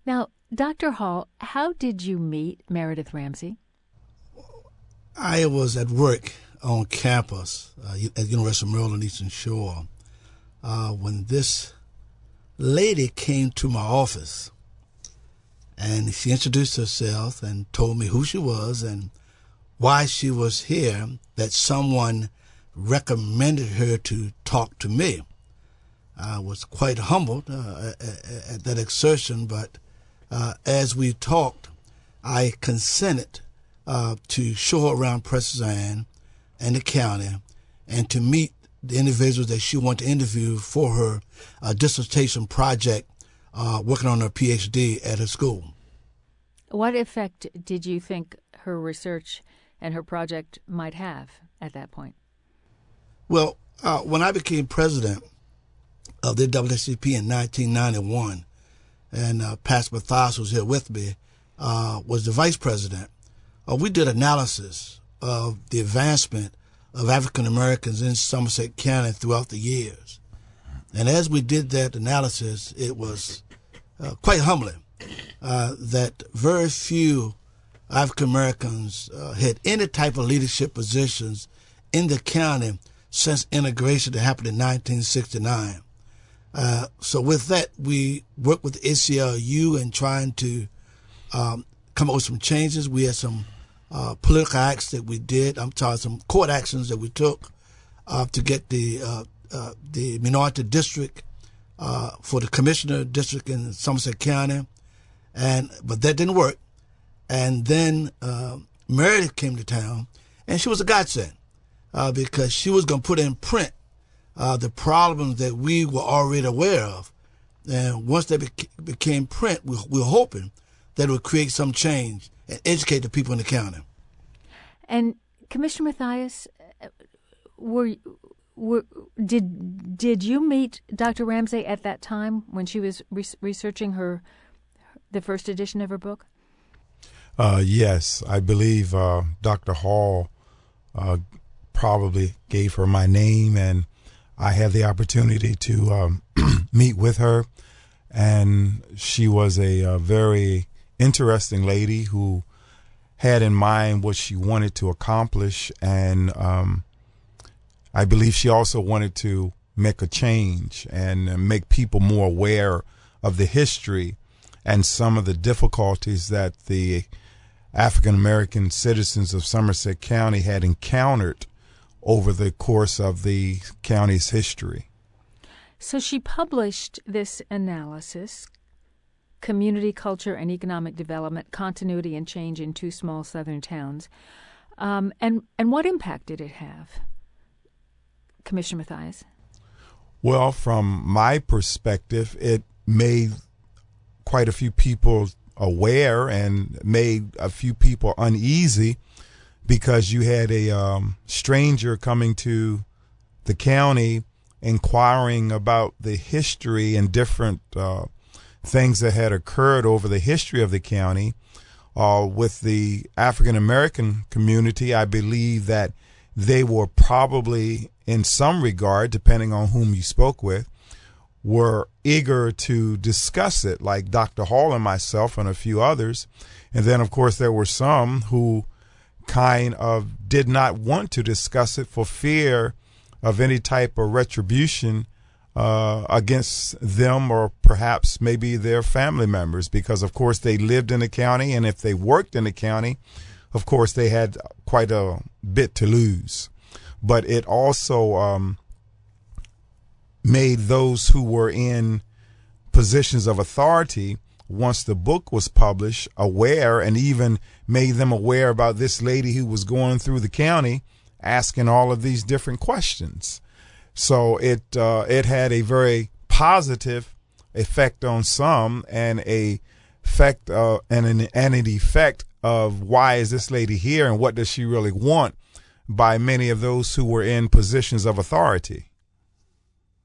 Now, Dr. Hall, how did you meet Meredith Ramsey? I was at work on campus at University of Maryland Eastern Shore when this lady came to my office, and she introduced herself and told me who she was and why she was here, that someone recommended her to talk to me. I was quite humbled at that exertion, but as we talked, I consented to show her around Preston and the county and to meet the individuals that she wanted to interview for her dissertation project working on her PhD at her school. What effect did you think her research and her project might have at that point? Well, when I became president of the NAACP in 1991, and Pastor Mathias was here with me, was the vice president, we did analysis of the advancement of African Americans in Somerset County throughout the years. And as we did that analysis, it was quite humbling that very few African Americans had any type of leadership positions in the county since integration that happened in 1969. So with that, we worked with the ACLU in trying to come up with some changes. We had some political acts that we did. Some court actions that we took to get the minority district for the commissioner district in Somerset County, but that didn't work. And then Meredith came to town, and she was a godsend because she was going to put in print the problems that we were already aware of. And once they became print, we were hoping that it would create some change and educate the people in the county. And Commissioner Mathias, did you meet Dr. Ramsey at that time when she was researching the first edition of her book? Yes, I believe Dr. Hall probably gave her my name, and I had the opportunity to meet with her. And she was a very interesting lady who had in mind what she wanted to accomplish, and I believe she also wanted to make a change and make people more aware of the history and some of the difficulties that the African American citizens of Somerset County had encountered over the course of the county's history. So she published this analysis, Community, Culture, and Economic Development, Continuity and Change in Two Small Southern Towns. And what impact did it have, Commissioner Mathias? Well, from my perspective, it made quite a few people aware and made a few people uneasy because you had a stranger coming to the county inquiring about the history and different things that had occurred over the history of the county. With the African American community, I believe that they were probably, in some regard, depending on whom you spoke with, were eager to discuss it, like Dr. Hall and myself and a few others. And then, of course, there were some who kind of did not want to discuss it for fear of any type of retribution against them or perhaps maybe their family members, because, of course, they lived in the county, and if they worked in the county, of course, they had quite a bit to lose. But it also made those who were in positions of authority, once the book was published, aware, and even made them aware about this lady who was going through the county asking all of these different questions. So it had a very positive effect on some, and an effect of why is this lady here and what does she really want by many of those who were in positions of authority.